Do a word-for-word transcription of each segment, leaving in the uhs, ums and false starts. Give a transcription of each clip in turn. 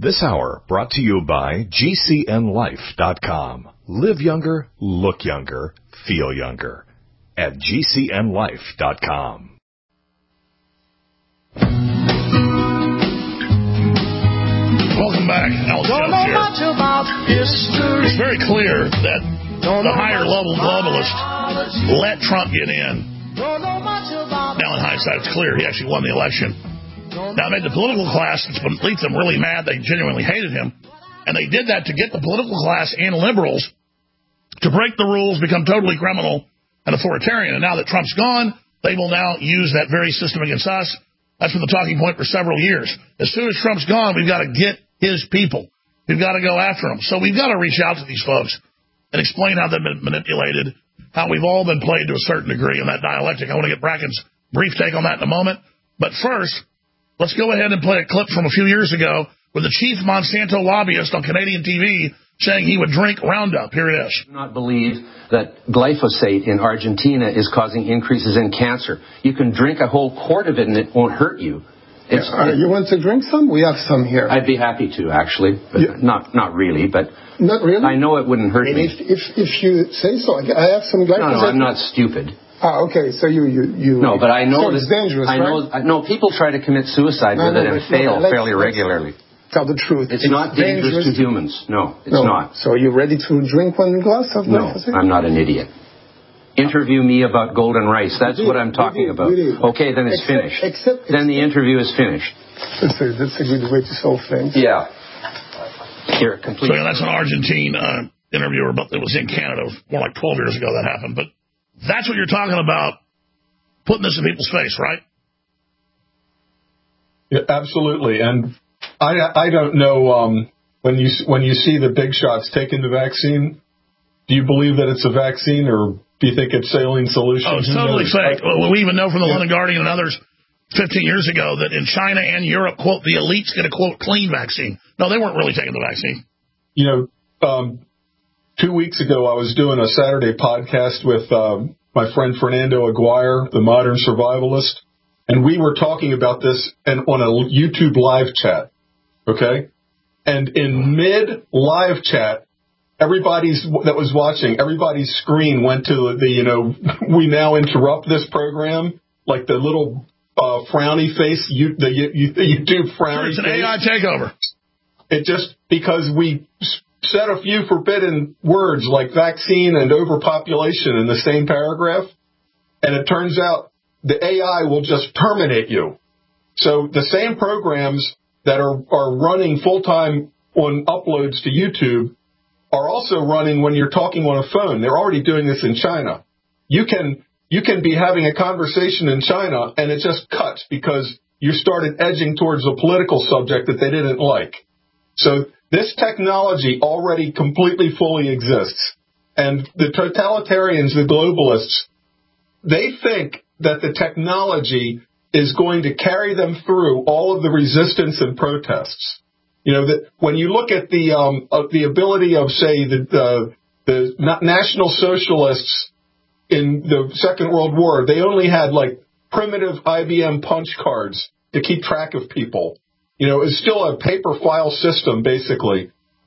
This hour brought to you by G C N life dot com. Live younger, look younger, feel younger at G C N life dot com. Welcome back. Alex Jones here. It's very clear that the higher level globalists let Trump get in. Now, in hindsight, it's clear he actually won the election. Now, it made the political class that's beneath them really mad. They genuinely hated him. And they did that to get the political class and liberals to break the rules, become totally criminal and authoritarian. And now that Trump's gone, they will now use that very system against us. That's been the talking point for several years. As soon as Trump's gone, we've got to get his people. We've got to go after them. So we've got to reach out to these folks and explain how they've been manipulated, how we've all been played to a certain degree in that dialectic. I want to get Bracken's brief take on that in a moment. But first, let's go ahead and play a clip from a few years ago with the chief Monsanto lobbyist on Canadian T V saying he would drink Roundup. Here it is. I do not believe that glyphosate in Argentina is causing increases in cancer. You can drink a whole quart of it and it won't hurt you. It's, yeah, uh, you want to drink some? We have some here. I'd be happy to, actually. But yeah. Not not really, but not really? I know it wouldn't hurt and me. If, if, if you say so, I have some glyphosate. No, no, I'm not stupid. Ah, okay, so you... you, you no, but I know so it's dangerous, I know, right? No, people try to commit suicide no, with no, it and no, fail no, fairly let's, regularly. Tell the truth. It's, it's not dangerous, dangerous to humans. No, it's no. not. So you're ready to drink one glass of glyphosate? No, I'm not an idiot. Interview me about golden rice. That's did, what I'm talking did, about. Okay, then it's except, finished. Except, then the interview is finished. That's a, that's a good way to solve things. Yeah. Here, complete. So yeah, that's an Argentine uh, interviewer, but it was in Canada. It was more like twelve years ago that happened. But that's what you're talking about, putting this in people's face, right? Yeah, absolutely. And I I don't know, um, when you when you see the big shots taking the vaccine, do you believe that it's a vaccine or do you think it's saline solution? Oh, it's totally fake. Well, we even know from the yeah. London Guardian and others fifteen years ago that in China and Europe, quote, the elites get a, quote, clean vaccine. No, they weren't really taking the vaccine. You know, um, two weeks ago, I was doing a Saturday podcast with um, my friend Fernando Aguirre, the modern survivalist, and we were talking about this and on a YouTube live chat, okay? And in mid-live chat, everybody's that was watching, everybody's screen went to the, you know, we now interrupt this program, like the little... Uh, frowny face, you, the, you, the YouTube frowny face. It's an A I takeover. It just, because we said a few forbidden words like vaccine and overpopulation in the same paragraph, and it turns out the A I will just terminate you. So the same programs that are, are running full-time on uploads to YouTube are also running when you're talking on a phone. They're already doing this in China. You can... You can be having a conversation in China, and it just cuts because you started edging towards a political subject that they didn't like. So this technology already completely fully exists. And the totalitarians, the globalists, they think that the technology is going to carry them through all of the resistance and protests. You know, that when you look at the um, of the ability of, say, the, the, the National Socialists in the Second World War, they only had like primitive I B M punch cards to keep track of people. You know, it's still a paper file system basically,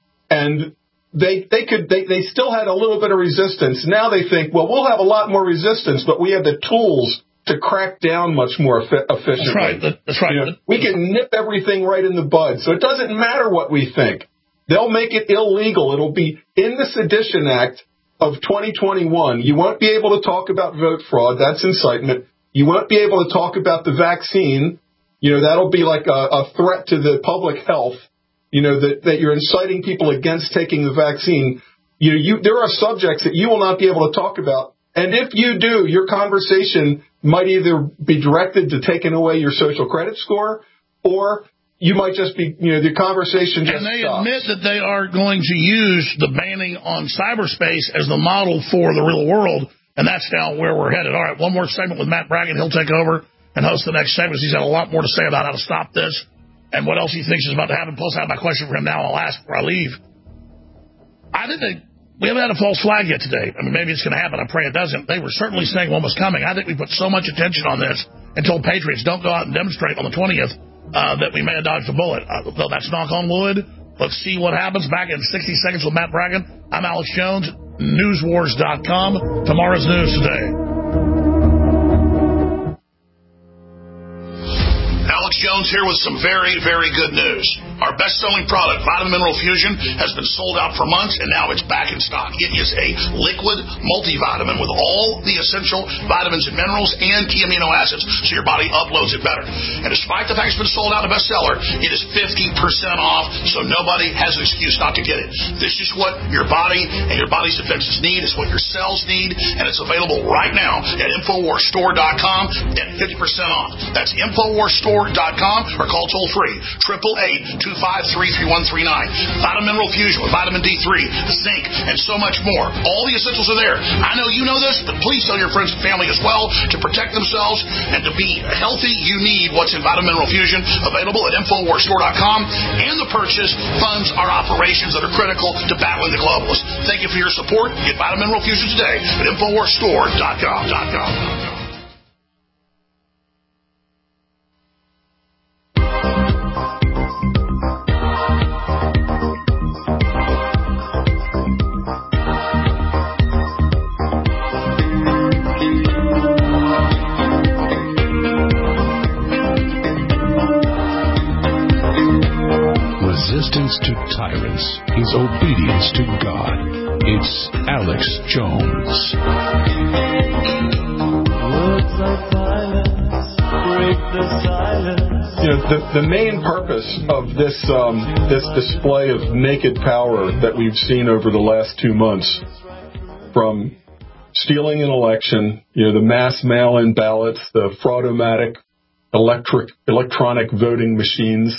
and they they could they they still had a little bit of resistance. Now they think, well, we'll have a lot more resistance, but we have the tools to crack down much more effi- efficiently. That's right. That's right. You know, we can nip everything right in the bud, so it doesn't matter what we think. They'll make it illegal. It'll be in the Sedition Act of twenty twenty-one, you won't be able to talk about vote fraud. That's incitement. You won't be able to talk about the vaccine. You know, that'll be like a, a threat to the public health, you know, that, that you're inciting people against taking the vaccine. You know, you, there are subjects that you will not be able to talk about. And if you do, your conversation might either be directed to taking away your social credit score, or you might just be, you know, the conversation just And they stops. admit that they are going to use the banning on cyberspace as the model for the real world, and that's now where we're headed. All right, one more segment with Matt Braggan. He'll take over and host the next segment. He's got a lot more to say about how to stop this and what else he thinks is about to happen. Plus, I have my question for him now. I'll ask before I leave. I think they, we haven't had a false flag yet today. I mean, maybe it's going to happen. I pray it doesn't. They were certainly saying one was coming. I think we put so much attention on this and told patriots, don't go out and demonstrate on the twentieth. uh, that we may have dodged a bullet. Uh, though that's knock on wood. Let's see what happens. Back in sixty seconds with Matt Bracken. I'm Alex Jones, news wars dot com. Tomorrow's news today. Alex Jones here with some very, very good news. Our best-selling product, Vitamin Mineral Fusion, has been sold out for months, and now it's back in stock. It is a liquid multivitamin with all the essential vitamins and minerals and key amino acids, so your body uploads it better. And despite the fact it's been sold out a bestseller, it is fifty percent off, so nobody has an excuse not to get it. This is what your body and your body's defenses need. It's what your cells need, and it's available right now at Infowars Store dot com at fifty percent off. That's Infowars Store dot com or call toll-free, eight eight eight, two five three, three one three nine. Vitamin Mineral Fusion with vitamin D three, zinc, and so much more. All the essentials are there. I know you know this, but please tell your friends and family as well to protect themselves and to be healthy. You need what's in Vitamin Mineral Fusion, available at Infowars Store dot com, and the purchase funds our operations that are critical to battling the globalists. Thank you for your support. Get Vitamin Mineral Fusion today at Infowars Store dot com. Resistance to tyrants is obedience to God. It's Alex Jones. Words of violence break the silence. You know, the, the main purpose of this um, this display of naked power that we've seen over the last two months, from stealing an election, you know, the mass mail-in ballots, the fraudomatic electric electronic voting machines.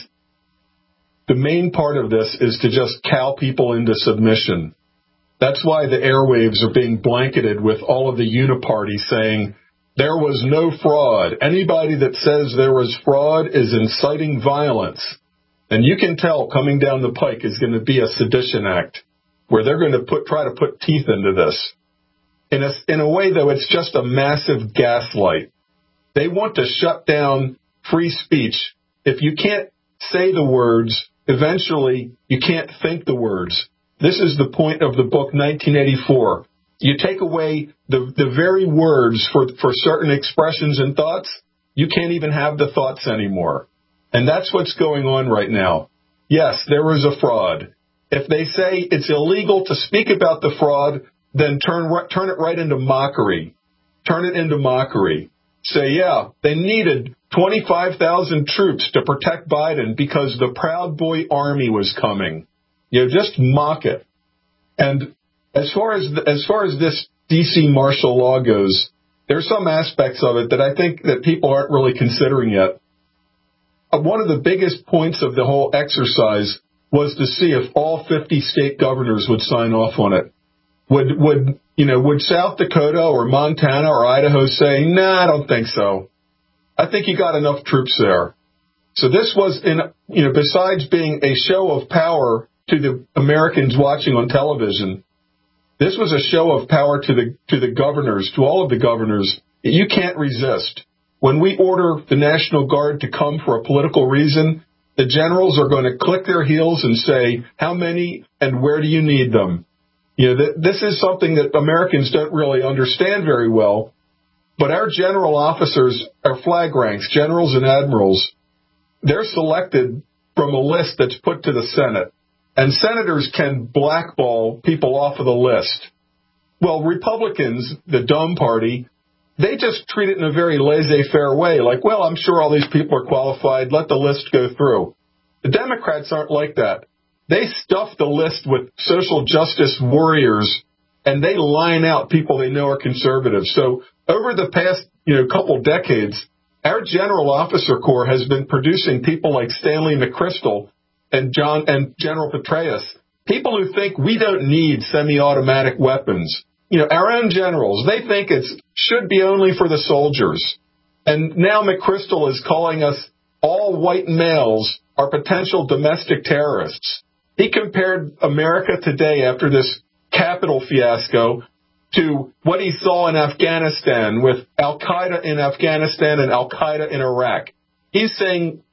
The main part of this is to just cow people into submission. That's why the airwaves are being blanketed with all of the uniparty saying there was no fraud. Anybody that says there was fraud is inciting violence. And you can tell coming down the pike is going to be a sedition act where they're going to put try to put teeth into this. In a, in a way, though, it's just a massive gaslight. They want to shut down free speech. If you can't say the words, eventually, you can't think the words. This is the point of the book nineteen eighty-four. You take away the, the very words for, for certain expressions and thoughts, you can't even have the thoughts anymore. And that's what's going on right now. Yes, there was a fraud. If they say it's illegal to speak about the fraud, then turn turn it right into mockery. Turn it into mockery. Say, yeah, they needed twenty-five thousand troops to protect Biden because the Proud Boy Army was coming. You know, just mock it. And as far as as far as this D C martial law goes, there's some aspects of it that I think that people aren't really considering yet. One of the biggest points of the whole exercise was to see if all fifty state governors would sign off on it. Would would you know would South Dakota or Montana or Idaho say, nah, I don't think so. I think you got enough troops there. So this was, in you know, besides being a show of power to the Americans watching on television, this was a show of power to the to the governors, to all of the governors. You can't resist. When we order the National Guard to come for a political reason, the generals are going to click their heels and say, how many and where do you need them? You know, th- this is something that Americans don't really understand very well. But our general officers, our flag ranks, generals and admirals, they're selected from a list that's put to the Senate. And senators can blackball people off of the list. Well, Republicans, the dumb party, they just treat it in a very laissez-faire way. Like, well, I'm sure all these people are qualified. Let the list go through. The Democrats aren't like that. They stuff the list with social justice warriors, and they line out people they know are conservative. So over the past, you know, couple decades, our General Officer Corps has been producing people like Stanley McChrystal and John and General Petraeus, people who think we don't need semi-automatic weapons. You know, our own generals, they think it should be only for the soldiers. And now McChrystal is calling us all white males are potential domestic terrorists. He compared America today after this Capitol fiasco to what he saw in Afghanistan with Al-Qaeda in Afghanistan and Al-Qaeda in Iraq. He's saying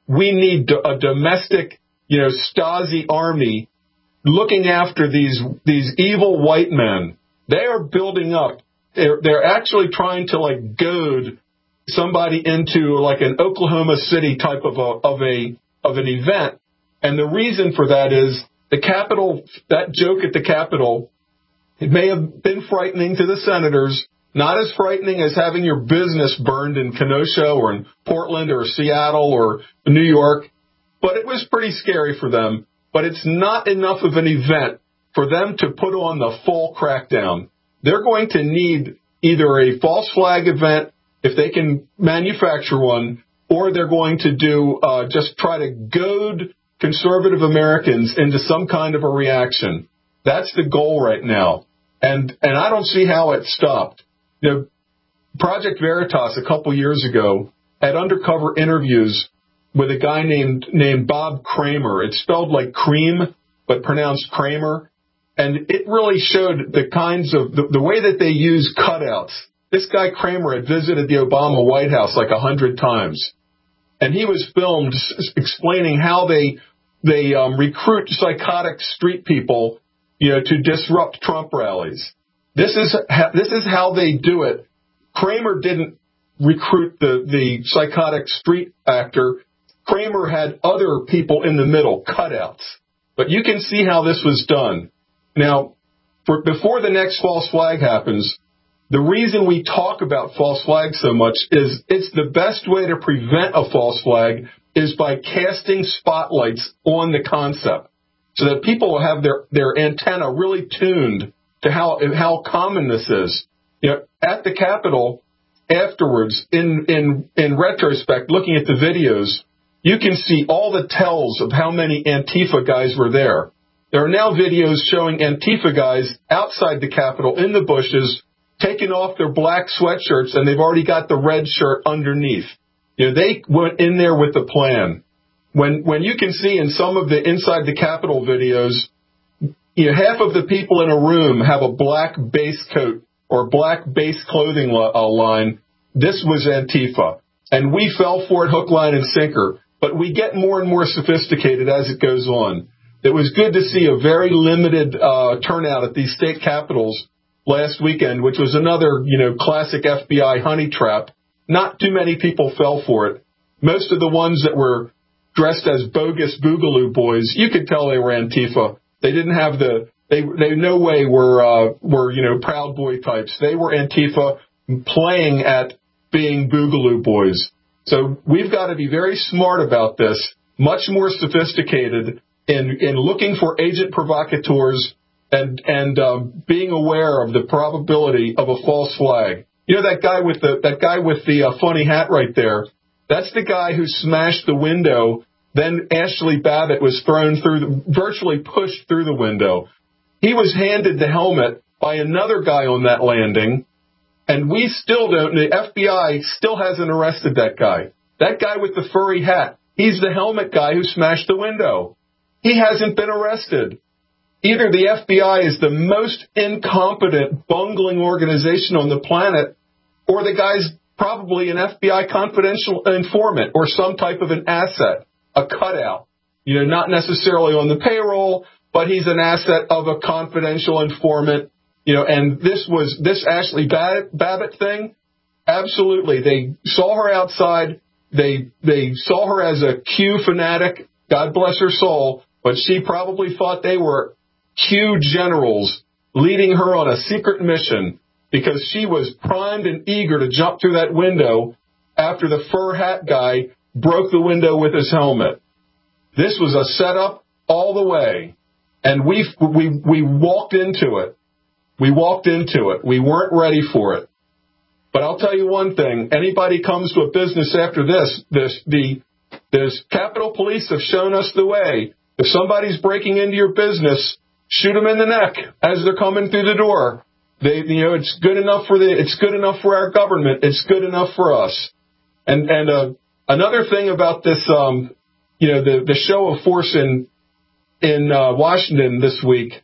we need a domestic, you know, Stasi army looking after these these evil white men. They are building up. They're, they're actually trying to, like, goad somebody into, like, an Oklahoma City type of a of a of an event. And the reason for that is the Capitol, that joke at the Capitol, it may have been frightening to the senators, not as frightening as having your business burned in Kenosha or in Portland or Seattle or New York, but it was pretty scary for them. But it's not enough of an event for them to put on the full crackdown. They're going to need either a false flag event, if they can manufacture one, or they're going to do uh, just try to goad conservative Americans into some kind of a reaction. That's the goal right now. And and I don't see how it stopped. You know, Project Veritas a couple years ago had undercover interviews with a guy named named Bob Kramer. It's spelled like cream, but pronounced Kramer. And it really showed the kinds of, the, the way that they use cutouts. This guy Kramer had visited the Obama White House like a hundred times. And he was filmed explaining how they they um, recruit psychotic street people, you know, to disrupt Trump rallies. This is ha- this is how they do it. Kramer didn't recruit the, the psychotic street actor. Kramer had other people in the middle, cutouts. But you can see how this was done. Now, for, before the next false flag happens, the reason we talk about false flags so much is it's the best way to prevent a false flag is by casting spotlights on the concept so that people will have their, their antenna really tuned to how how common this is. You know, at the Capitol, afterwards, in, in, in retrospect, looking at the videos, you can see all the tells of how many Antifa guys were there. There are now videos showing Antifa guys outside the Capitol in the bushes taking off their black sweatshirts, and they've already got the red shirt underneath. You know, they went in there with the plan. When when you can see in some of the inside the Capitol videos, you know, half of the people in a room have a black base coat or black base clothing li- uh, line. This was Antifa. And we fell for it hook, line, and sinker. But we get more and more sophisticated as it goes on. It was good to see a very limited uh, turnout at these state capitals last weekend, which was another, you know, classic F B I honey trap. Not too many people fell for it. Most of the ones that were dressed as bogus Boogaloo boys, you could tell they were Antifa. They didn't have the, they, they no way were, uh, were, you know, Proud Boy types. They were Antifa playing at being Boogaloo boys. So we've got to be very smart about this, much more sophisticated in, in looking for agent provocateurs and, and, um, being aware of the probability of a false flag. You know, that guy with the, that guy with the uh, funny hat right there, that's the guy who smashed the window. Then Ashley Babbitt was thrown through, the, virtually pushed through the window. He was handed the helmet by another guy on that landing, and we still don't, the F B I still hasn't arrested that guy. That guy with the furry hat, he's the helmet guy who smashed the window. He hasn't been arrested. Either the F B I is the most incompetent, bungling organization on the planet, or the guy's probably an F B I confidential informant or some type of an asset, a cutout. You know, not necessarily on the payroll, but he's an asset of a confidential informant. You know, and this was, this Ashley Babbitt thing, absolutely. They saw her outside. They, they saw her as a Q fanatic. God bless her soul. But she probably thought they were Q generals leading her on a secret mission because she was primed and eager to jump through that window after the fur hat guy broke the window with his helmet. This was a setup all the way. And we, we, we walked into it. We walked into it. We weren't ready for it. But I'll tell you one thing. Anybody comes to a business after this, this, the, this Capitol Police have shown us the way. If somebody's breaking into your business, shoot them in the neck as they're coming through the door. They, you know, it's good enough for the, it's good enough for our government. It's good enough for us. And, and, uh, another thing about this, um, you know, the, the show of force in, in, uh, Washington this week,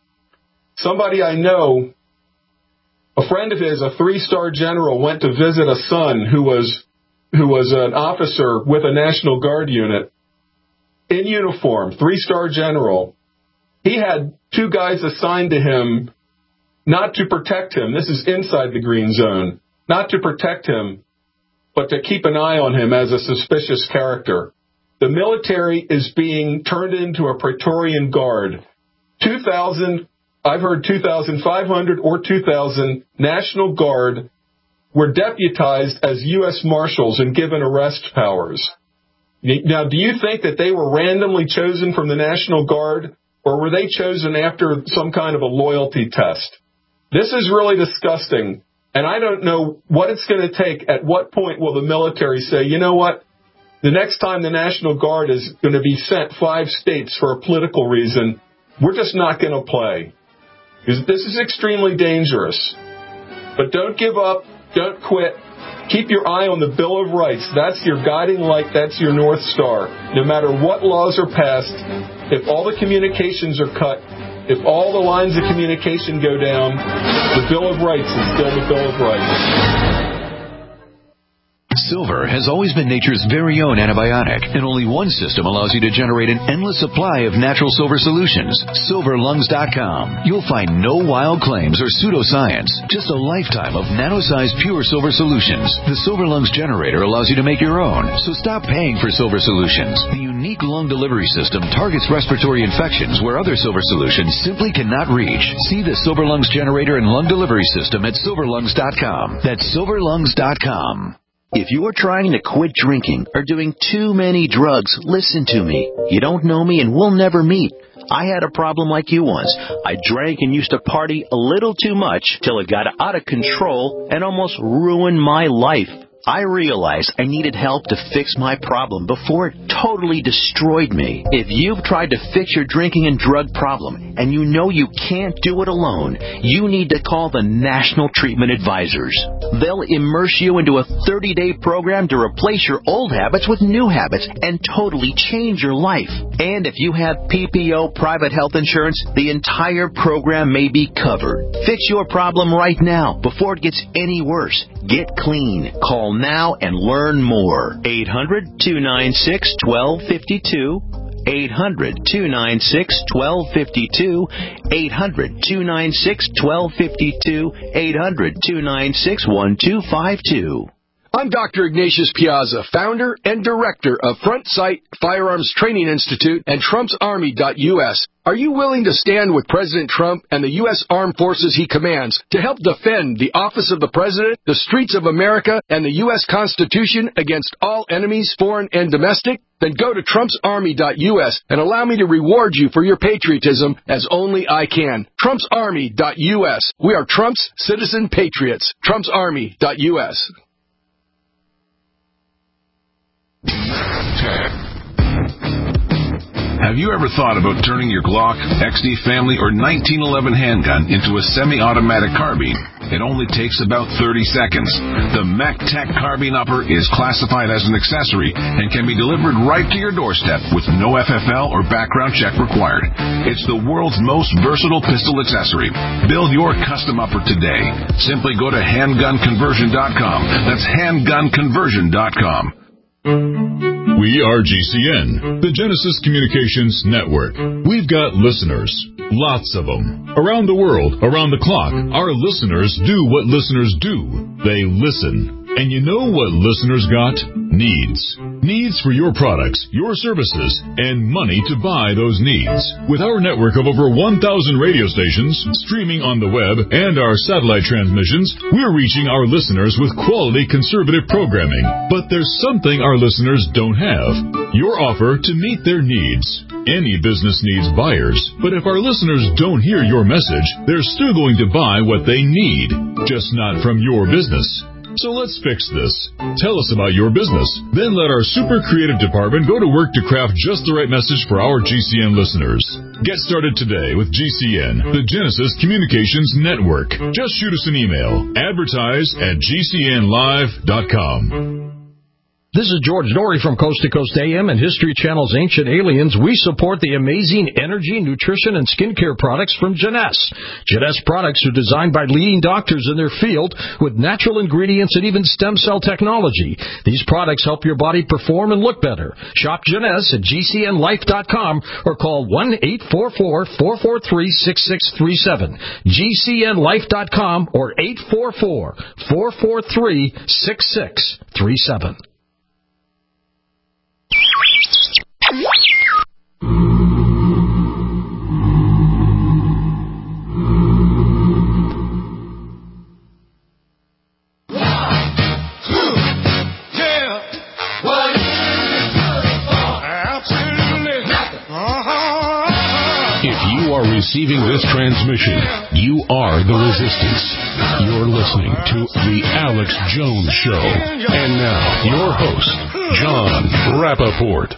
somebody I know, a friend of his, a three-star general, went to visit a son who was who was an officer with a National Guard unit, in uniform, three-star general. He had two guys assigned to him not to protect him. This is inside the green zone. Not to protect him, but to keep an eye on him as a suspicious character. The military is being turned into a Praetorian Guard. two thousand, I've heard two thousand five hundred or two thousand National Guard were deputized as U S Marshals and given arrest powers. Now, do you think that they were randomly chosen from the National Guard, or were they chosen after some kind of a loyalty test? This is really disgusting, and I don't know what it's going to take. At what point will the military say, you know what, the next time the National Guard is going to be sent five states for a political reason, we're just not going to play. Because this is extremely dangerous. But don't give up. Don't quit. Keep your eye on the Bill of Rights. That's your guiding light. That's your North Star. No matter what laws are passed, if all the communications are cut, if all the lines of communication go down, the Bill of Rights is still the Bill of Rights. Silver has always been nature's very own antibiotic, and only one system allows you to generate an endless supply of natural silver solutions. silver lungs dot com. You'll find no wild claims or pseudoscience, just a lifetime of nano-sized pure silver solutions. The Silver Lungs generator allows you to make your own, so stop paying for silver solutions. The unique lung delivery system targets respiratory infections where other silver solutions simply cannot reach. See the Silver Lungs generator and lung delivery system at silver lungs dot com. That's silver lungs dot com. If you are trying to quit drinking or doing too many drugs, listen to me. You don't know me and we'll never meet. I had a problem like you once. I drank and used to party a little too much till it got out of control and almost ruined my life. I realized I needed help to fix my problem before it totally destroyed me. If you've tried to fix your drinking and drug problem and you know you can't do it alone, you need to call the National Treatment Advisors. They'll immerse you into a thirty-day program to replace your old habits with new habits and totally change your life. And if you have P P O private health insurance, the entire program may be covered. Fix your problem right now before it gets any worse. Get clean. Call now and learn more. eight hundred, two nine six, one two five two. eight hundred, two nine six, one two five two. eight hundred, two nine six, one two five two. eight hundred, two nine six, one two five two. I'm Doctor Ignatius Piazza, founder and director of Front Sight Firearms Training Institute and Trumps Army dot U S. Are you willing to stand with President Trump and the U S Armed Forces he commands to help defend the office of the President, the streets of America, and the U S Constitution against all enemies, foreign and domestic? Then go to Trumps Army dot U S and allow me to reward you for your patriotism as only I can. Trumps Army dot U S. We are Trump's citizen patriots. Trumps Army dot U S. Have you ever thought about turning your Glock, X D Family, or nineteen eleven handgun into a semi-automatic carbine? It only takes about thirty seconds. The MacTac Carbine Upper is classified as an accessory and can be delivered right to your doorstep with no F F L or background check required. It's the world's most versatile pistol accessory. Build your custom upper today. Simply go to handgun conversion dot com. That's handgun conversion dot com. We are G C N, the Genesis Communications Network. We've got listeners, lots of them, around the world, around the clock. Our listeners do what listeners do. They listen. And you know what listeners got? Needs. Needs for your products, your services, and money to buy those needs. With our network of over one thousand radio stations, streaming on the web, and our satellite transmissions, we're reaching our listeners with quality conservative programming. But there's something our listeners don't have. Your offer to meet their needs. Any business needs buyers, but if our listeners don't hear your message, they're still going to buy what they need, just not from your business. So let's fix this. Tell us about your business. Then let our super creative department go to work to craft just the right message for our G C N listeners. Get started today with G C N, the Genesis Communications Network. Just shoot us an email. Advertise at G C N live dot com. This is George Norrie from Coast to Coast A M and History Channel's Ancient Aliens. We support the amazing energy, nutrition, and skincare products from Jeunesse. Jeunesse products are designed by leading doctors in their field with natural ingredients and even stem cell technology. These products help your body perform and look better. Shop Jeunesse at G C N life dot com or call one eight four four, four four three, six six three seven. G C N life dot com or eight four four, four four three, six six three seven. Receiving this transmission, you are the resistance. You're listening to The Alex Jones Show. And now, your host, John Rappaport.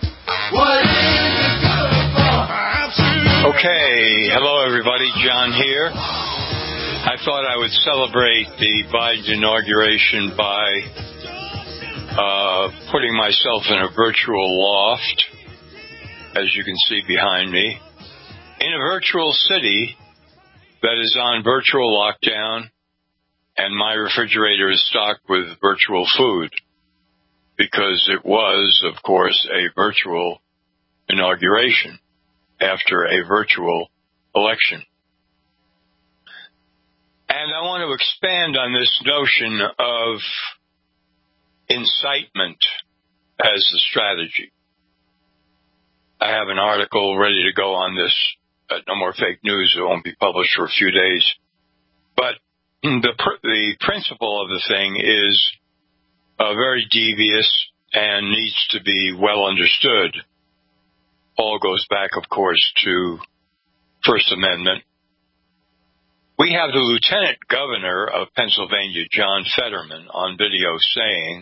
Okay, hello everybody, John here. I thought I would celebrate the Biden inauguration by uh, putting myself in a virtual loft, as you can see behind me, in a virtual city that is on virtual lockdown, and my refrigerator is stocked with virtual food because it was, of course, a virtual inauguration after a virtual election. And I want to expand on this notion of incitement as the strategy. I have an article ready to go on this. Uh, no More Fake News. It won't be published for a few days. But the pr- the principle of the thing is uh, very devious and needs to be well understood. All goes back, of course, to First Amendment. We have the Lieutenant Governor of Pennsylvania, John Fetterman, on video saying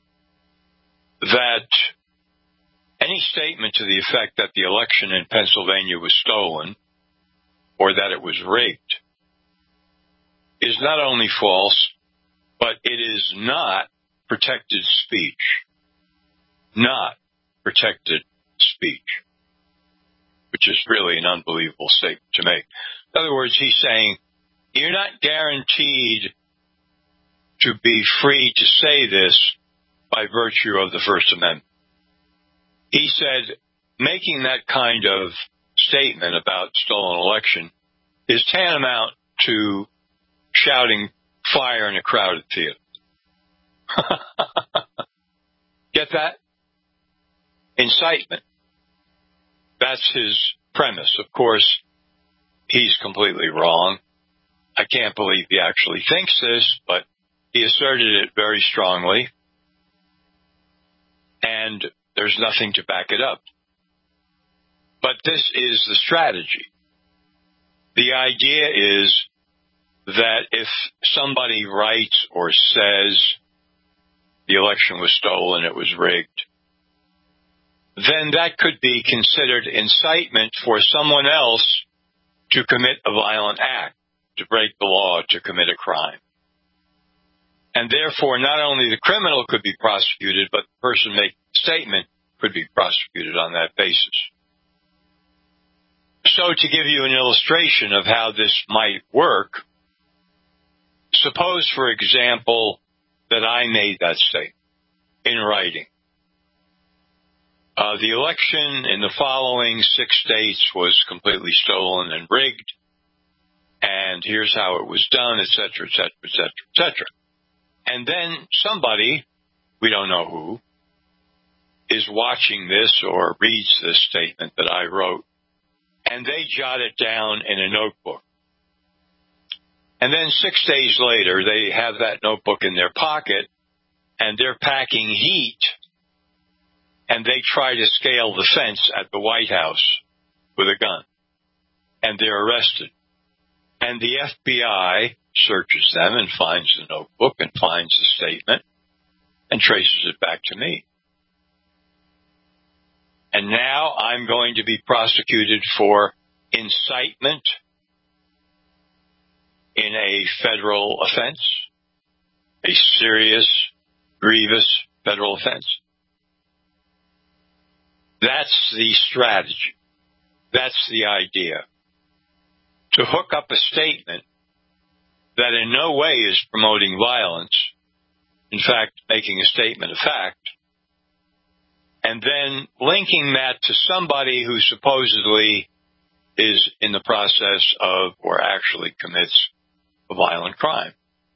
that any statement to the effect that the election in Pennsylvania was stolen or that it was rigged is not only false, but it is not protected speech. Not protected speech, which is really an unbelievable statement to make. In other words, he's saying you're not guaranteed to be free to say this by virtue of the First Amendment. He said making that kind of statement about stolen election is tantamount to shouting fire in a crowded theater. Get that? Incitement. That's his premise. Of course, he's completely wrong. I can't believe he actually thinks this, but he asserted it very strongly. And there's nothing to back it up. But this is the strategy. The idea is that if somebody writes or says the election was stolen, it was rigged, then that could be considered incitement for someone else to commit a violent act, to break the law, to commit a crime. And therefore, not only the criminal could be prosecuted, but the person making the statement could be prosecuted on that basis. So to give you an illustration of how this might work, suppose, for example, that I made that statement in writing. Uh, the election in the following six states was completely stolen and rigged, and here's how it was done, et cetera, et cetera, et cetera, et cetera. And then somebody, we don't know who, is watching this or reads this statement that I wrote, and they jot it down in a notebook. And then six days later, they have that notebook in their pocket, and they're packing heat, and they try to scale the fence at the White House with a gun, and they're arrested. And the F B I searches them and finds the notebook and finds the statement and traces it back to me. And now I'm going to be prosecuted for incitement in a federal offense, a serious, grievous federal offense. That's the strategy. That's the idea. To hook up a statement that in no way is promoting violence, in fact, making a statement of fact, and then linking that to somebody who supposedly is in the process of or actually commits a violent crime.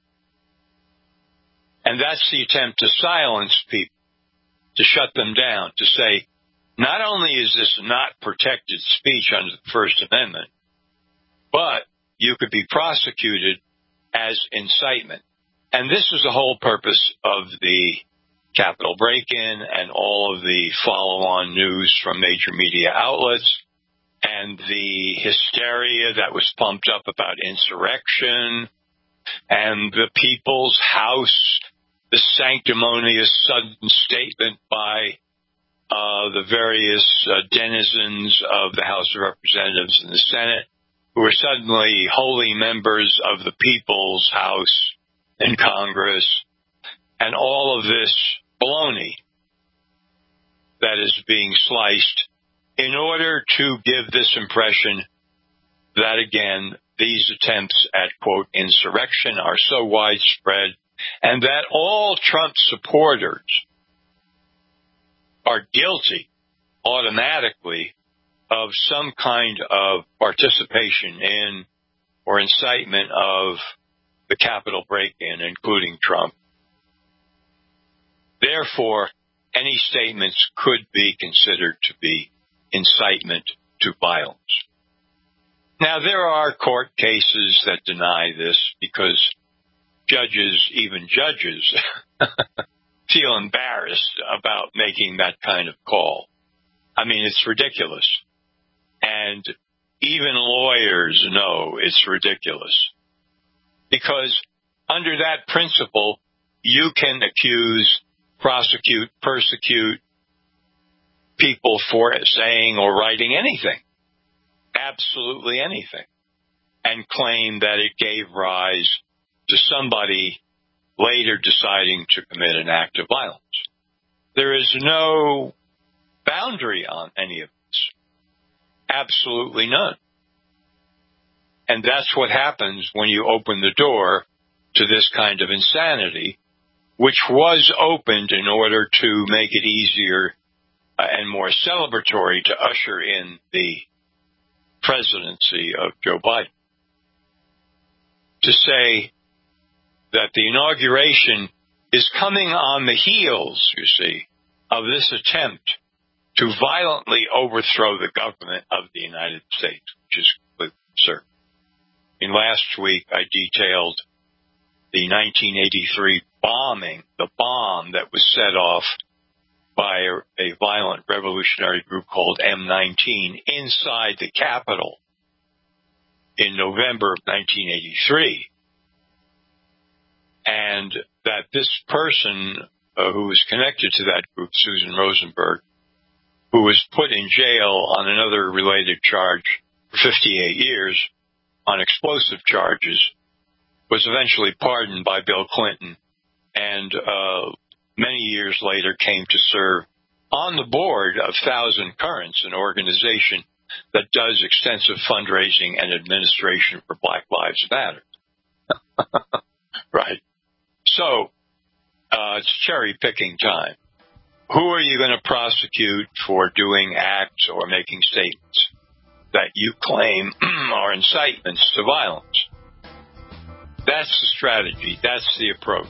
And that's the attempt to silence people, to shut them down, to say, not only is this not protected speech under the First Amendment, but you could be prosecuted as incitement. And this is the whole purpose of the Capitol break-in and all of the follow-on news from major media outlets and the hysteria that was pumped up about insurrection and the People's House, the sanctimonious sudden statement by uh, the various uh, denizens of the House of Representatives and the Senate who are suddenly holy members of the People's House in Congress, and all of this baloney that is being sliced in order to give this impression that, again, these attempts at, quote, insurrection are so widespread and that all Trump supporters are guilty automatically of some kind of participation in or incitement of the Capitol break-in, including Trump. Therefore, any statements could be considered to be incitement to violence. Now, there are court cases that deny this because judges, even judges, feel embarrassed about making that kind of call. I mean, it's ridiculous. And even lawyers know it's ridiculous. Because under that principle, you can accuse, prosecute, persecute people for saying or writing anything, absolutely anything, and claim that it gave rise to somebody later deciding to commit an act of violence. There is no boundary on any of this. Absolutely none. And that's what happens when you open the door to this kind of insanity, which was opened in order to make it easier uh, and more celebratory to usher in the presidency of Joe Biden. To say that the inauguration is coming on the heels, you see, of this attempt to violently overthrow the government of the United States, which is completely absurd. In last week, I detailed the nineteen eighty-three bombing, the bomb that was set off by a, a violent revolutionary group called M nineteen inside the Capitol in November of nineteen eighty-three. And that this person uh, who was connected to that group, Susan Rosenberg, who was put in jail on another related charge for fifty-eight years on explosive charges, was eventually pardoned by Bill Clinton and uh, many years later came to serve on the board of Thousand Currents, an organization that does extensive fundraising and administration for Black Lives Matter. Right. So uh, it's cherry-picking time. Who are you going to prosecute for doing acts or making statements that you claim are incitements to violence? That's the strategy. That's the approach.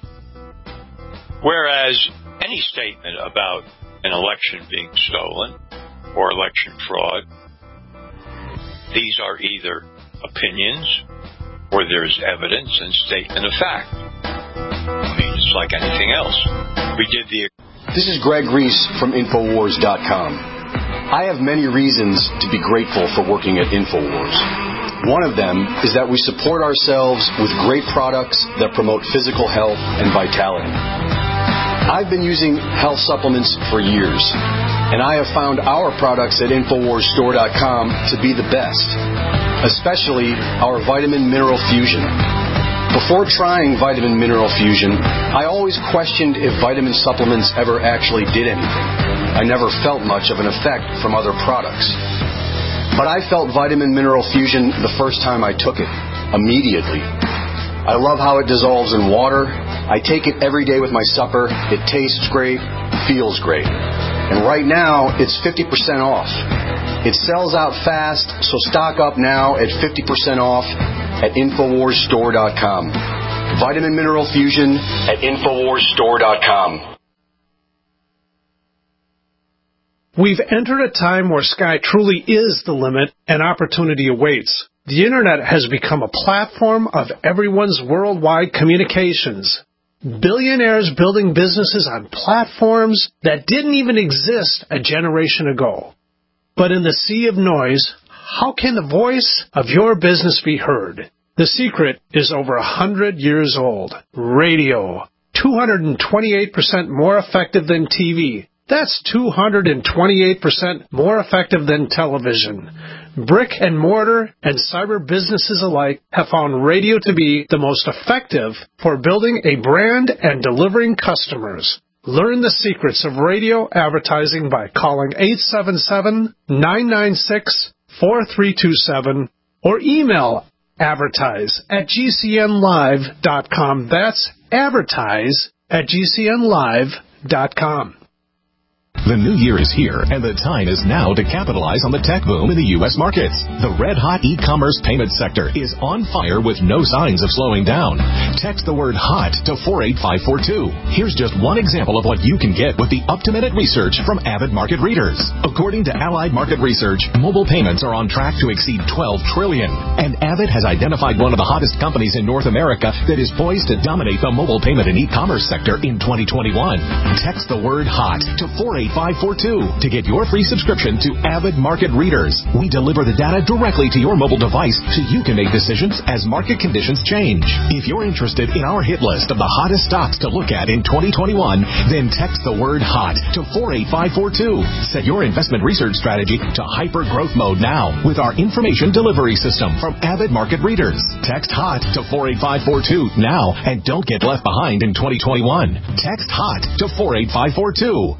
Whereas any statement about an election being stolen or election fraud, these are either opinions or there's evidence and statement of fact. I mean, it's like anything else. We did the... This is Greg Reese from Infowars dot com. I have many reasons to be grateful for working at Infowars. One of them is that we support ourselves with great products that promote physical health and vitality. I've been using health supplements for years, and I have found our products at Infowars Store dot com to be the best, especially our Vitamin Mineral Fusion. Before trying Vitamin Mineral Fusion, I always questioned if vitamin supplements ever actually did anything. I never felt much of an effect from other products. But I felt Vitamin Mineral Fusion the first time I took it, immediately. I love how it dissolves in water. I take it every day with my supper. It tastes great, feels great. And right now, it's fifty percent off. It sells out fast, so stock up now at fifty percent off at Infowars Store dot com. Vitamin Mineral Fusion at Infowars Store dot com. We've entered a time where sky truly is the limit and opportunity awaits. The Internet has become a platform of everyone's worldwide communications. Billionaires building businesses on platforms that didn't even exist a generation ago. But in the sea of noise, how can the voice of your business be heard? The secret is over a hundred years old. Radio. two hundred twenty-eight percent more effective than T V. That's two hundred twenty-eight percent more effective than television. Brick and mortar and cyber businesses alike have found radio to be the most effective for building a brand and delivering customers. Learn the secrets of radio advertising by calling eight seven seven, nine nine six, four three two seven or email advertise at G C N live dot com. That's advertise at G C N live dot com. The new year is here, and the time is now to capitalize on the tech boom in the U S markets. The red-hot e-commerce payment sector is on fire with no signs of slowing down. Text the word HOT to four eight five four two. Here's just one example of what you can get with the up-to-minute research from Avid Market Readers. According to Allied Market Research, mobile payments are on track to exceed twelve trillion dollars, and Avid has identified one of the hottest companies in North America that is poised to dominate the mobile payment and e-commerce sector in twenty twenty-one. Text the word HOT to four eight five four two to get your free subscription to Avid Market Readers. We deliver the data directly to your mobile device so you can make decisions as market conditions change. If you're interested in our hit list of the hottest stocks to look at in twenty twenty-one, then text the word HOT to four eight five four two. Set your investment research strategy to hyper growth mode now with our information delivery system from Avid Market Readers. Text HOT to four eight five four two now and don't get left behind in twenty twenty-one. Text HOT to four eight five four two.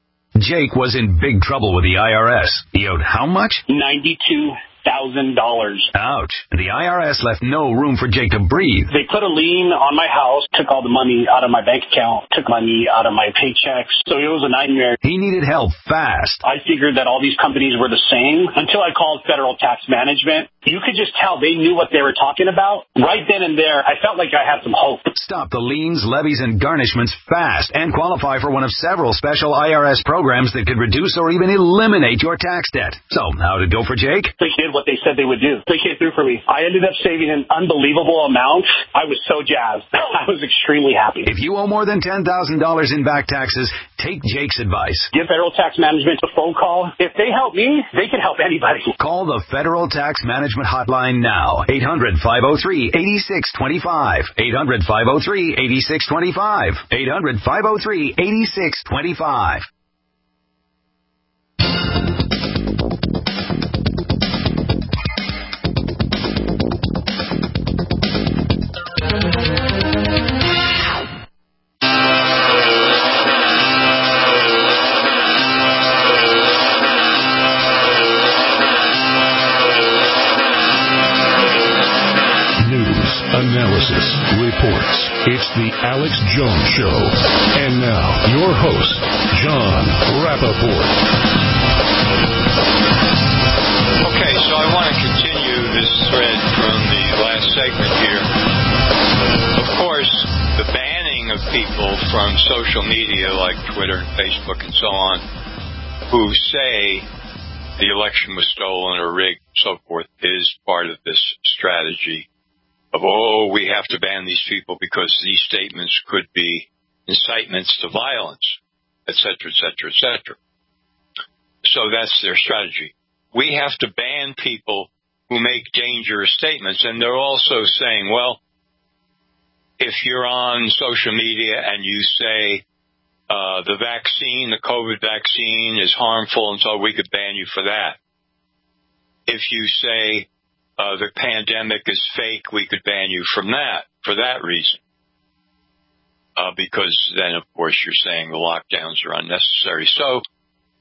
Jake was in big trouble with the I R S. He owed how much? ninety-two thousand dollars. Ouch. The I R S left no room for Jake to breathe. They put a lien on my house, took all the money out of my bank account, took money out of my paychecks. So it was a nightmare. He needed help fast. I figured that all these companies were the same until I called Federal Tax Management. You could just tell they knew what they were talking about. Right then and there, I felt like I had some hope. Stop the liens, levies, and garnishments fast and qualify for one of several special I R S programs that could reduce or even eliminate your tax debt. So, how'd it go for Jake? They did what they said they would do. They came through for me. I ended up saving an unbelievable amount. I was so jazzed. I was extremely happy. If you owe more than ten thousand dollars in back taxes, take Jake's advice. Give Federal Tax Management a phone call. If they help me, they can help anybody. Call the Federal Tax Management Hotline now. eight hundred, five oh three, eight six two five. eight hundred, five oh three, eight six two five. eight hundred, five oh three, eight six two five. Analysis, reports. It's the Alex Jones Show. And now, your host, John Rappaport. Okay, so I want to continue this thread from the last segment here. Of course, the banning of people from social media like Twitter and Facebook and so on who say the election was stolen or rigged and so forth is part of this strategy of, oh, we have to ban these people because these statements could be incitements to violence, et cetera, et cetera, et cetera. So that's their strategy. We have to ban people who make dangerous statements. And they're also saying, well, if you're on social media and you say uh, the vaccine, the COVID vaccine is harmful, and so we could ban you for that. If you say Uh, the pandemic is fake, we could ban you from that, for that reason. Uh, because then, of course, you're saying the lockdowns are unnecessary. So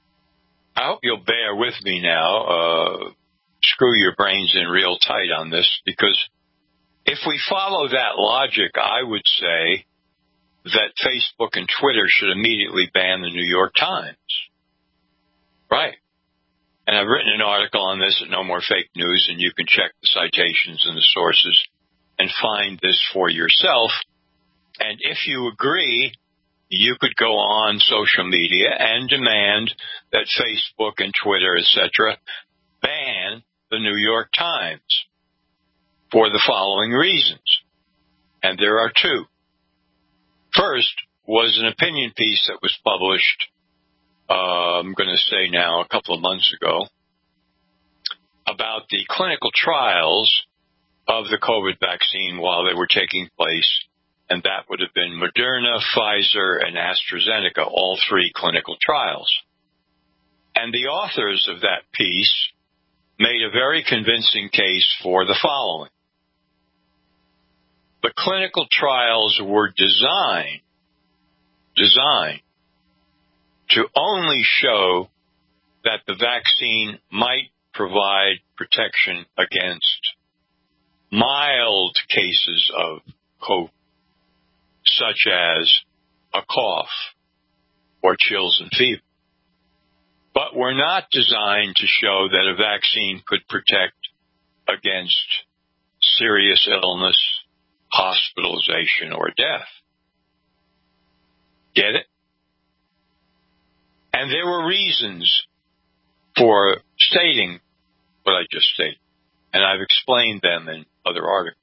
I hope you'll bear with me now. Uh, screw your brains in real tight on this, because if we follow that logic, I would say that Facebook and Twitter should immediately ban the New York Times. Right. And I've written an article on this at No More Fake News, and you can check the citations and the sources and find this for yourself. And if you agree, you could go on social media and demand that Facebook and Twitter, et cetera, ban the New York Times for the following reasons. And there are two. First was an opinion piece that was published, uh, I'm going to say now, a couple of months ago, about the clinical trials of the COVID vaccine while they were taking place. And that would have been Moderna, Pfizer, and AstraZeneca, all three clinical trials. And the authors of that piece made a very convincing case for the following. The clinical trials were designed, designed to only show that the vaccine might provide protection against mild cases of COVID, such as a cough or chills and fever, but were not designed to show that a vaccine could protect against serious illness, hospitalization, or death. Get it? And there were reasons for stating what I just stated, and I've explained them in other articles.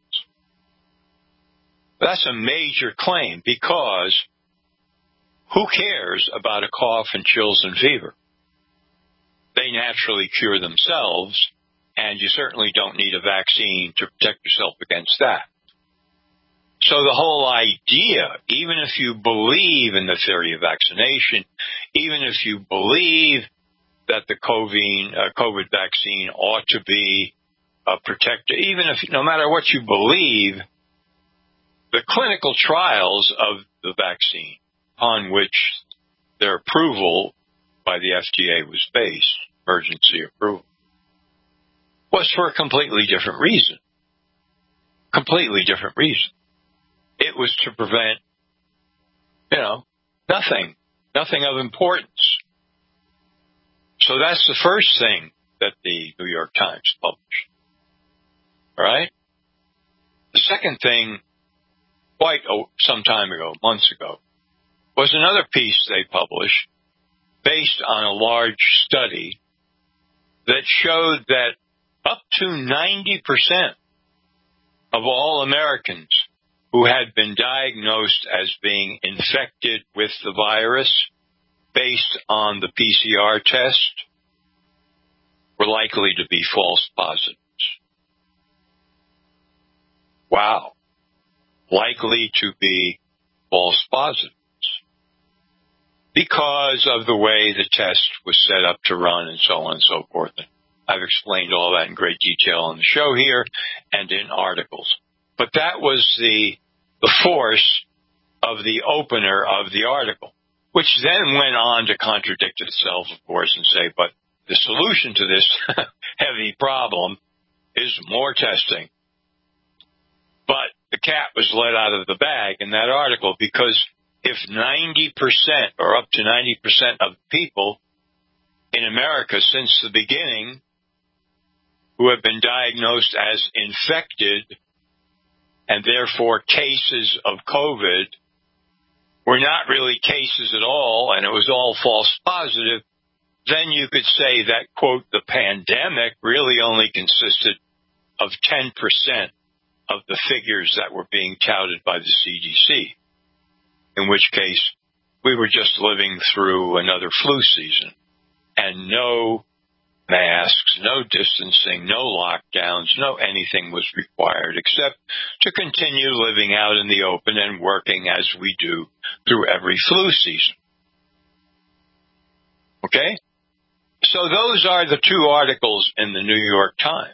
That's a major claim, because who cares about a cough and chills and fever? They naturally cure themselves, and you certainly don't need a vaccine to protect yourself against that. So the whole idea, even if you believe in the theory of vaccination, even if you believe that the COVID, uh, COVID vaccine ought to be uh, protected, even if, no matter what you believe, the clinical trials of the vaccine, on which their approval by the F D A was based, emergency approval, was for a completely different reason. Completely different reason. It was to prevent, you know, nothing, nothing of importance. So that's the first thing that the New York Times published. All right? The second thing, quite some time ago, months ago, was another piece they published based on a large study that showed that up to ninety percent of all Americans who had been diagnosed as being infected with the virus based on the P C R test were likely to be false positives. Wow. Likely to be false positives because of the way the test was set up to run and so on and so forth. I've explained all that in great detail on the show here and in articles. But that was the the force of the opener of the article, which then went on to contradict itself, of course, and say, but the solution to this heavy problem is more testing. But the cat was let out of the bag in that article, because if ninety percent or up to ninety percent of people in America since the beginning who have been diagnosed as infected and therefore cases of COVID were not really cases at all, and it was all false positive, then you could say that, quote, the pandemic really only consisted of ten percent of the figures that were being touted by the C D C, in which case we were just living through another flu season, and no masks, no distancing, no lockdowns, no anything was required except to continue living out in the open and working as we do through every flu season. Okay? So those are the two articles in the New York Times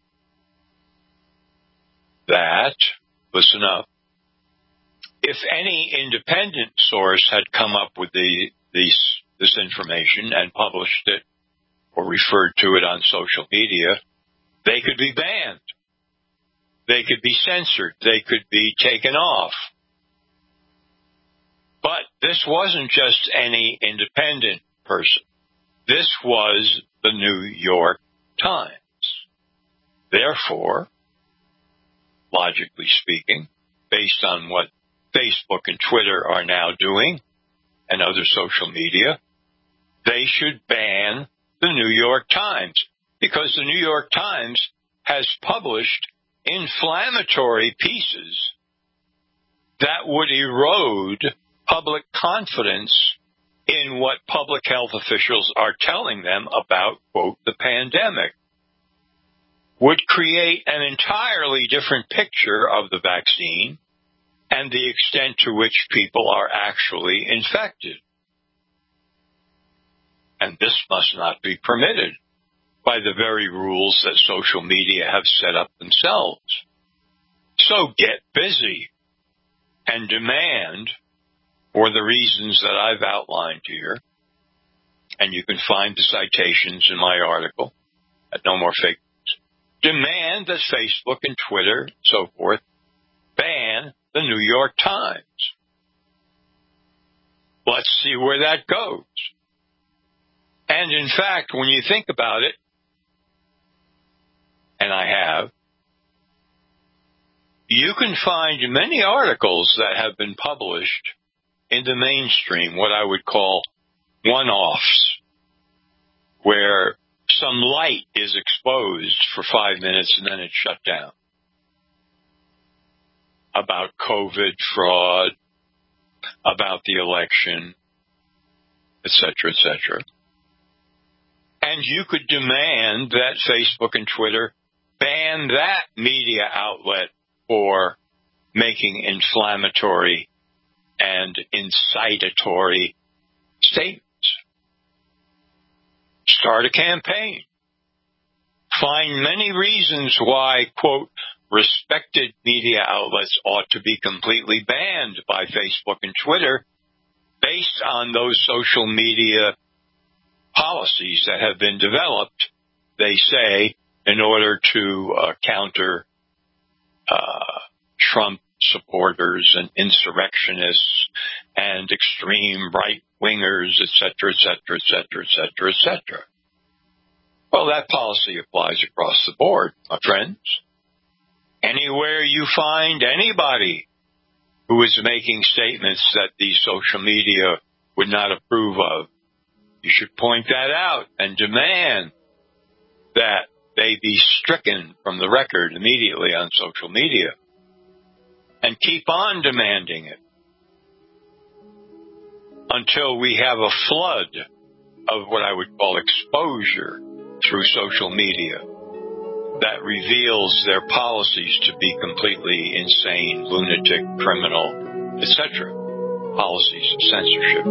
that, listen up, if any independent source had come up with the, these, this information and published it or referred to it on social media, they could be banned. They could be censored. They could be taken off. But this wasn't just any independent person. This was the New York Times. Therefore, logically speaking, based on what Facebook and Twitter are now doing and other social media, they should ban the New York Times, because the New York Times has published inflammatory pieces that would erode public confidence in what public health officials are telling them about, quote, the pandemic, would create an entirely different picture of the vaccine and the extent to which people are actually infected. And this must not be permitted by the very rules that social media have set up themselves. So get busy and demand, for the reasons that I've outlined here, and you can find the citations in my article at No More Fake News, demand that Facebook and Twitter, so forth, ban the New York Times. Let's see where that goes. And in fact, when you think about it, and I have, you can find many articles that have been published in the mainstream, what I would call one-offs, where some light is exposed for five minutes and then it's shut down, about COVID fraud, about the election, et cetera, et cetera. And you could demand that Facebook and Twitter ban that media outlet for making inflammatory and incitatory statements. Start a campaign. Find many reasons why, quote, respected media outlets ought to be completely banned by Facebook and Twitter based on those social media policies that have been developed, they say, in order to uh, counter uh, Trump supporters and insurrectionists and extreme right-wingers, et cetera, et cetera, et cetera, et cetera, et cetera. Well, that policy applies across the board, my friends. Anywhere you find anybody who is making statements that the social media would not approve of, you should point that out and demand that they be stricken from the record immediately on social media. And keep on demanding it until we have a flood of what I would call exposure through social media that reveals their policies to be completely insane, lunatic, criminal, et cetera. Policies of censorship.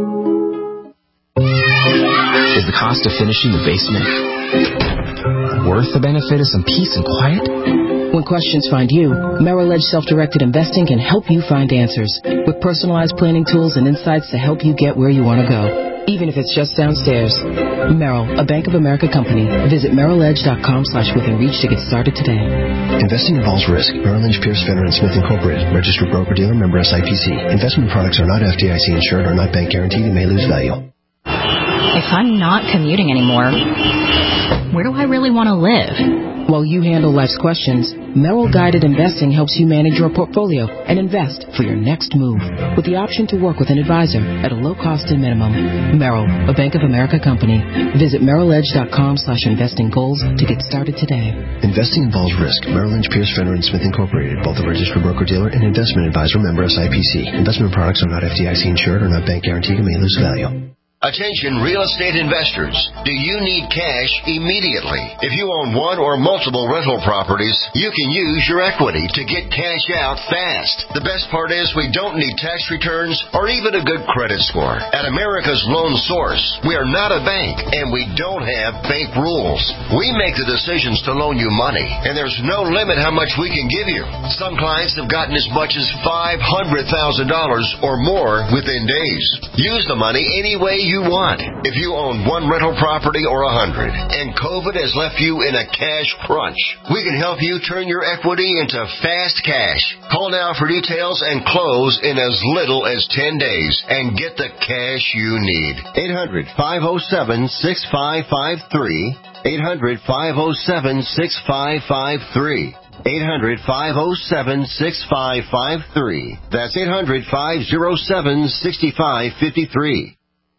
Is the cost of finishing the basement worth the benefit of some peace and quiet? When questions find you, Merrill Edge Self-Directed Investing can help you find answers with personalized planning tools and insights to help you get where you want to go, even if it's just downstairs. Merrill, a Bank of America company. Visit merrill edge dot com slash within reach to get started today. Investing involves risk. Merrill Lynch, Pierce, Fenner and Smith Incorporated. Registered broker-dealer, member S I P C. Investment products are not F D I C insured or not bank guaranteed and may lose value. If I'm not commuting anymore, where do I really want to live? While you handle life's questions, Merrill Guided Investing helps you manage your portfolio and invest for your next move with the option to work with an advisor at a low cost and minimum. Merrill, a Bank of America company. Visit merrill edge dot com slash investing goals to get started today. Investing involves risk. Merrill Lynch, Pierce, Fenner and Smith Incorporated, both a registered broker-dealer and investment advisor, member S I P C. Investment products are not F D I C insured or not bank guaranteed and may lose value. Attention real estate investors. Do you need cash immediately? If you own one or multiple rental properties, you can use your equity to get cash out fast. The best part is we don't need tax returns or even a good credit score. At America's Loan Source, we are not a bank and we don't have bank rules. We make the decisions to loan you money, and there's no limit how much we can give you. Some clients have gotten as much as five hundred thousand dollars or more within days. Use the money any way you you want. If you own one rental property or a hundred, and COVID has left you in a cash crunch, we can help you turn your equity into fast cash. Call now for details and close in as little as ten days and get the cash you need. eight hundred, five oh seven, six five five three. eight hundred, five oh seven, six five five three. eight hundred, five oh seven, six five five three. That's eight hundred, five oh seven, six five five three.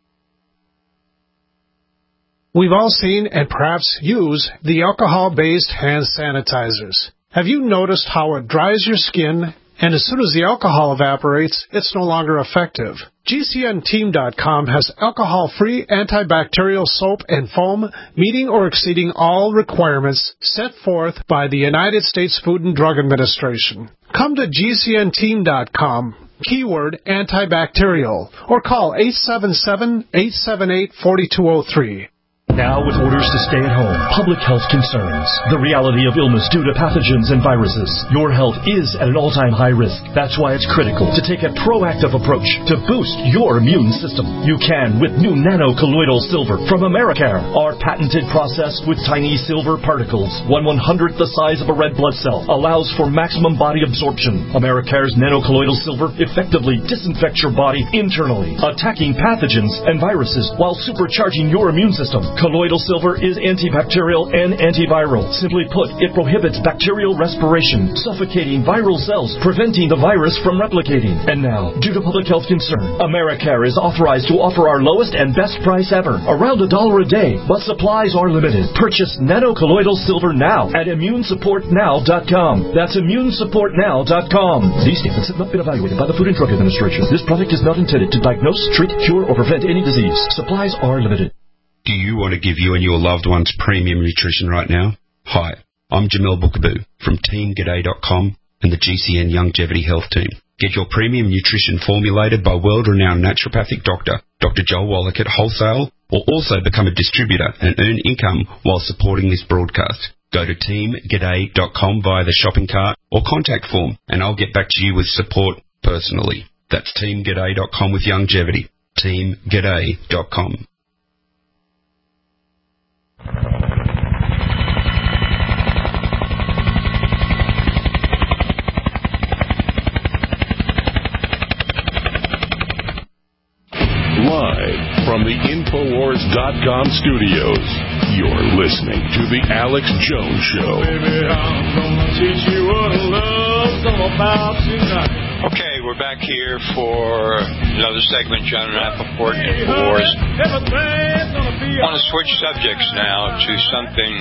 We've all seen and perhaps use the alcohol-based hand sanitizers. Have you noticed how it dries your skin, and as soon as the alcohol evaporates, it's no longer effective? G C N team dot com has alcohol-free antibacterial soap and foam meeting or exceeding all requirements set forth by the United States Food and Drug Administration. Come to G C N team dot com, keyword antibacterial, or call eight seven seven, eight seven eight, four two zero three. Now with orders to stay at home, public health concerns, the reality of illness due to pathogens and viruses, your health is at an all-time high risk. That's why it's critical to take a proactive approach to boost your immune system. You can with new nano-colloidal silver from Americare, our patented process with tiny silver particles, one one-hundredth the size of a red blood cell, allows for maximum body absorption. Americare's nano-colloidal silver effectively disinfects your body internally, attacking pathogens and viruses while supercharging your immune system. Colloidal silver is antibacterial and antiviral. Simply put, it prohibits bacterial respiration, suffocating viral cells, preventing the virus from replicating. And now, due to public health concern, Americare is authorized to offer our lowest and best price ever, around a dollar a day, but supplies are limited. Purchase nano-colloidal silver now at immune support now dot com. That's immune support now dot com. These statements have not been evaluated by the Food and Drug Administration. This product is not intended to diagnose, treat, cure, or prevent any disease. Supplies are limited. Do you want to give you and your loved ones premium nutrition right now? Hi, I'm Jamel Bookaboo from team g'day dot com and the G C N Longevity Health Team. Get your premium nutrition formulated by world-renowned naturopathic doctor, Doctor Joel Wallach at wholesale, or also become a distributor and earn income while supporting this broadcast. Go to team g'day dot com via the shopping cart or contact form, and I'll get back to you with support personally. That's team g'day dot com with longevity. team g'day dot com. Live from the Infowars dot com studios, you're listening to The Alex Jones Show. Baby, I'm gonna teach you what love's all about tonight. Okay, we're back here for another segment, John Rappaport, Infowars. I want to switch subjects now to something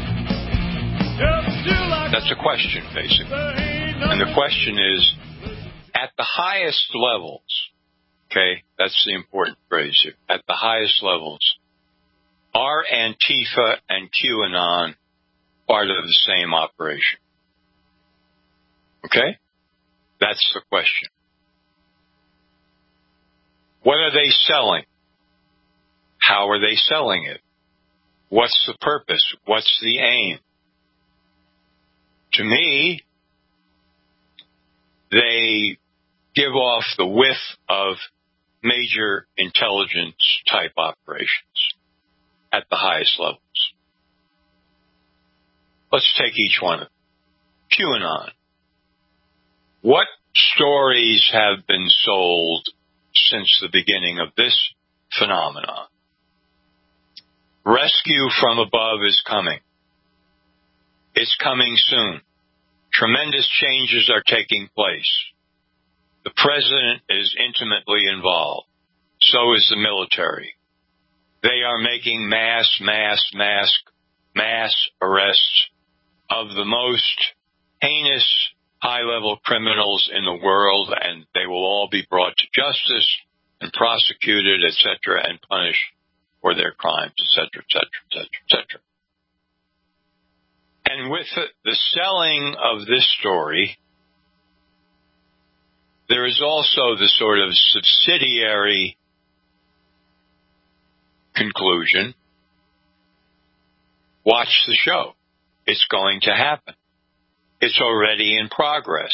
that's a question, basically. And the question is, at the highest levels, okay, that's the important phrase here. At the highest levels, are Antifa and QAnon part of the same operation? Okay? That's the question. What are they selling? How are they selling it? What's the purpose? What's the aim? To me, they give off the whiff of major intelligence type operations at the highest levels. Let's take each one of them. QAnon. What stories have been sold since the beginning of this phenomenon? Rescue from above is coming. It's coming soon. Tremendous changes are taking place. The president is intimately involved. So is the military. They are making mass, mass, mass, mass arrests of the most heinous high-level criminals in the world, and they will all be brought to justice and prosecuted, et cetera, and punished for their crimes, et cetera, et cetera, et cetera, et cetera. And with the selling of this story, there is also the sort of subsidiary conclusion. Watch the show. It's going to happen. It's already in progress.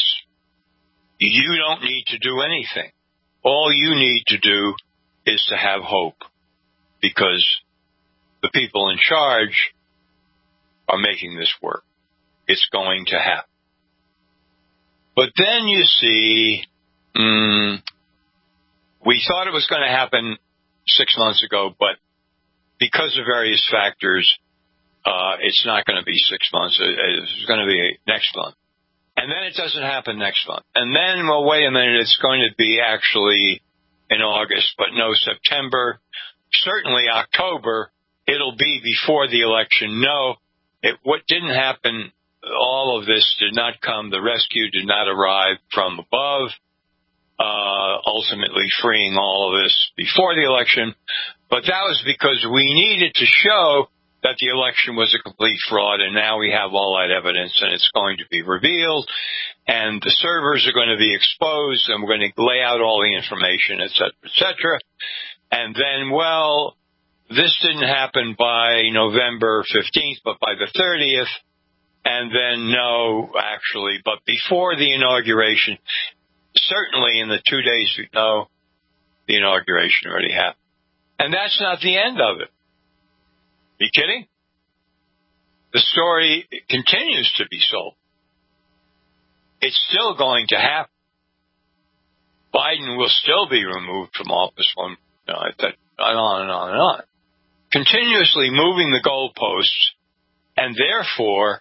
You don't need to do anything. All you need to do is to have hope. because the people in charge are making this work. It's going to happen. But then you see, mm, we thought it was going to happen six months ago, but because of various factors, uh, it's not going to be six months. It's going to be next month. And then it doesn't happen next month. And then, well, wait a minute, it's going to be actually in August, but no, September, certainly October, it'll be before the election. No, it, what didn't happen, all of this did not come, the rescue did not arrive from above, uh, ultimately freeing all of this before the election. But that was because we needed to show that the election was a complete fraud, and now we have all that evidence, and it's going to be revealed, and the servers are going to be exposed, and we're going to lay out all the information, et cetera, et cetera. And then, well, this didn't happen by November fifteenth, but by the thirtieth, and then no, actually, but before the inauguration, certainly in the two days we know, the inauguration already happened. And that's not the end of it. Are you kidding? The story continues to be sold. It's still going to happen. Biden will still be removed from office, one, you know, and on and on and on. Continuously moving the goalposts, and therefore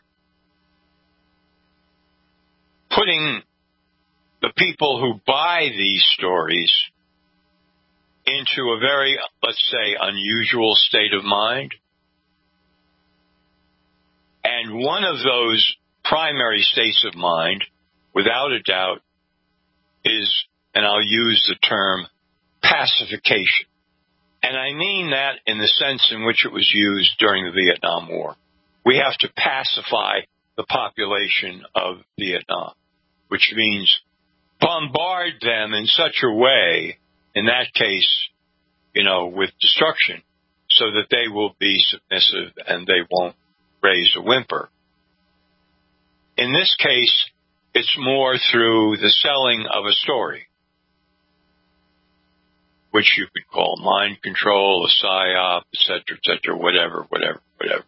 putting the people who buy these stories into a very, let's say, unusual state of mind. And one of those primary states of mind, without a doubt, is, and I'll use the term, pacification. And I mean that in the sense in which it was used during the Vietnam War. We have to pacify the population of Vietnam, which means bombard them in such a way, in that case, you know, with destruction, so that they will be submissive and they won't raise a whimper. In this case, it's more through the selling of a story, which you could call mind control, a psyop, et cetera, et cetera, whatever, whatever, whatever.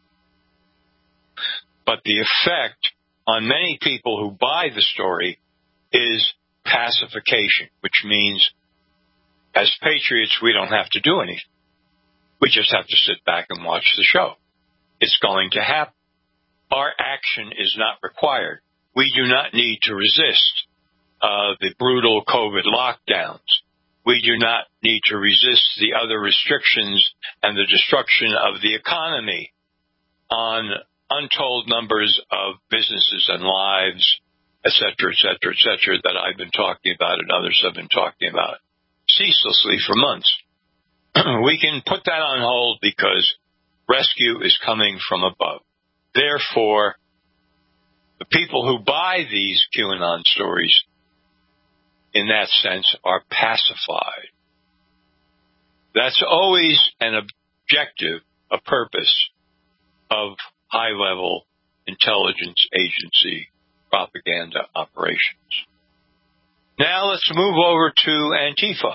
But the effect on many people who buy the story is pacification, which means as patriots, we don't have to do anything. We just have to sit back and watch the show. It's going to happen. Our action is not required. We do not need to resist uh, the brutal COVID lockdowns. We do not need to resist the other restrictions and the destruction of the economy on untold numbers of businesses and lives, et cetera, et cetera, et cetera, that I've been talking about and others have been talking about ceaselessly for months. We can put that on hold because rescue is coming from above. Therefore, the people who buy these QAnon stories, in that sense, are pacified. That's always an objective, a purpose of high-level intelligence agency propaganda operations. Now let's move over to Antifa.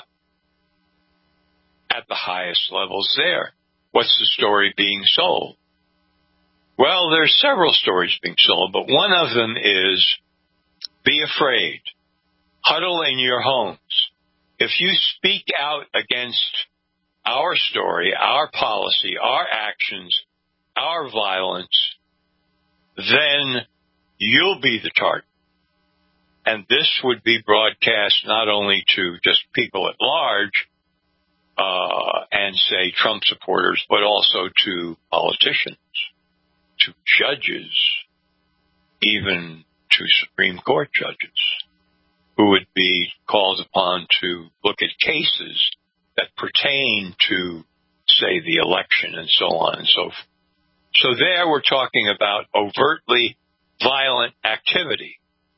At the highest levels there, what's the story being sold? Well, there's several stories being sold, but one of them is be afraid. Huddle in your homes. If you speak out against our story, our policy, our actions, our violence, then you'll be the target. And this would be broadcast not only to just people at large uh, and, say, Trump supporters, but also to politicians, to judges, even to Supreme Court judges, who would be called upon to look at cases that pertain to, say, the election and so on and so forth. So there we're talking about overtly violent activity.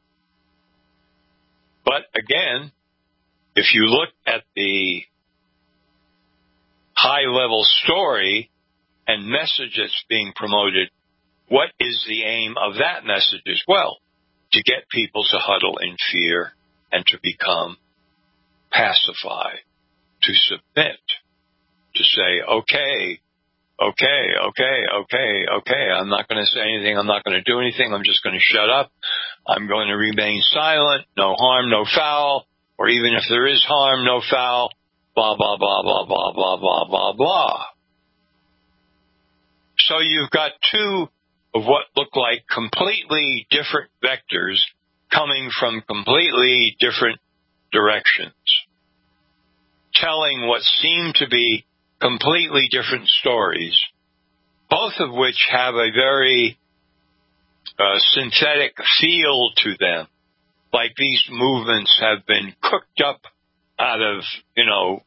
But again, if you look at the high-level story and message that's being promoted, what is the aim of that message as well? To get people to huddle in fear and to become pacified, to submit, to say, okay, okay, okay, okay, okay, I'm not going to say anything, I'm not going to do anything, I'm just going to shut up, I'm going to remain silent, no harm, no foul, or even if there is harm, no foul, blah, blah, blah, blah, blah, blah, blah, blah, blah. So you've got two of what look like completely different vectors coming from completely different directions, telling what seem to be completely different stories, both of which have a very uh, synthetic feel to them, like these movements have been cooked up out of, you know,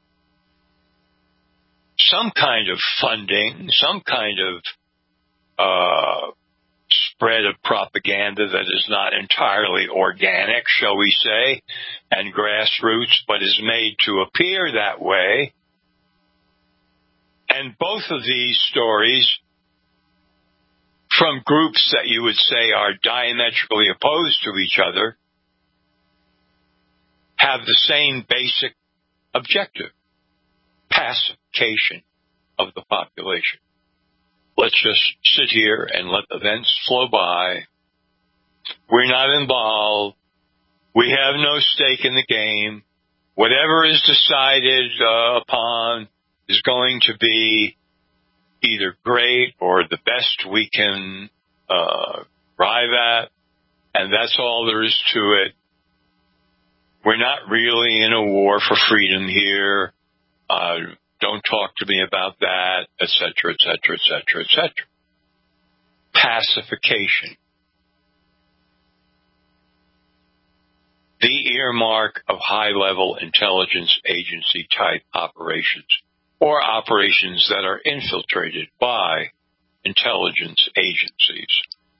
some kind of funding, some kind of uh, spread of propaganda that is not entirely organic, shall we say, and grassroots, but is made to appear that way. And both of these stories, from groups that you would say are diametrically opposed to each other, have the same basic objective: pacification of the population. Let's just sit here and let events flow by. We're not involved. We have no stake in the game. Whatever is decided uh, upon is going to be either great or the best we can uh, arrive at, and that's all there is to it. We're not really in a war for freedom here. Uh, don't talk to me about that, et cetera, et cetera, et cetera, et cetera. Pacification. The earmark of high-level intelligence agency type operations, or operations that are infiltrated by intelligence agencies.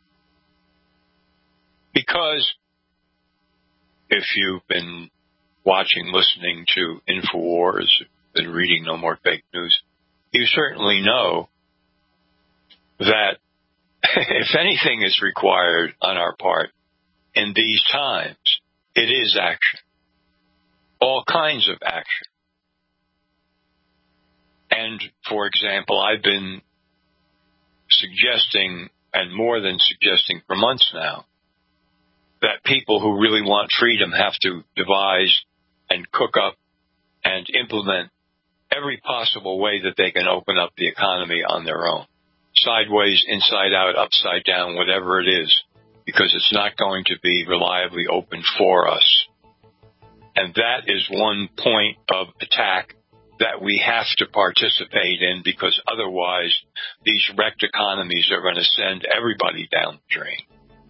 Because if you've been watching, listening to InfoWars, been reading No More Fake News, you certainly know that if anything is required on our part in these times, it is action. All kinds of action. And, for example, I've been suggesting, and more than suggesting for months now, that people who really want freedom have to devise and cook up and implement every possible way that they can open up the economy on their own. Sideways, inside out, upside down, whatever it is, because it's not going to be reliably open for us. And that is one point of attack that we have to participate in, because otherwise these wrecked economies are going to send everybody down the drain.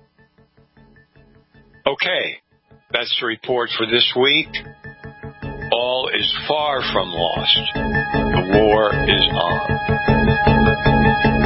Okay, that's the report for this week. All is far from lost. The war is on.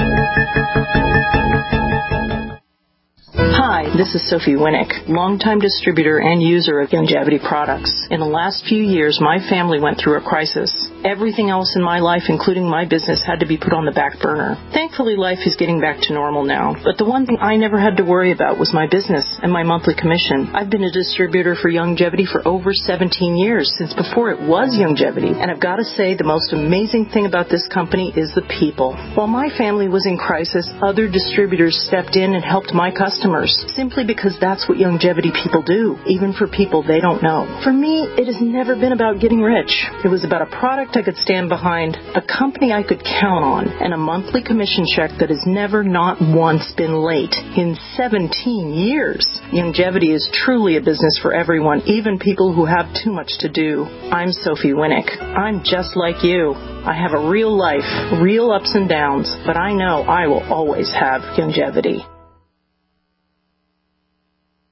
Hi, this is Sophie Winnick, longtime distributor and user of Youngevity products. In the last few years, my family went through a crisis. Everything else in my life, including my business, had to be put on the back burner. Thankfully, life is getting back to normal now. But the one thing I never had to worry about was my business and my monthly commission. I've been a distributor for Youngevity for over seventeen years, since before it was Youngevity. And I've got to say, the most amazing thing about this company is the people. While my family was in crisis, other distributors stepped in and helped my customers, simply because that's what Youngevity people do, even for people they don't know. For me, it has never been about getting rich. It was about a product I could stand behind, a company I could count on, and a monthly commission check that has never, not once, been late in seventeen years. Youngevity is truly a business for everyone, even people who have too much to do. I'm Sophie Winnick. I'm just like you. I have a real life, real ups and downs, but I know I will always have Youngevity.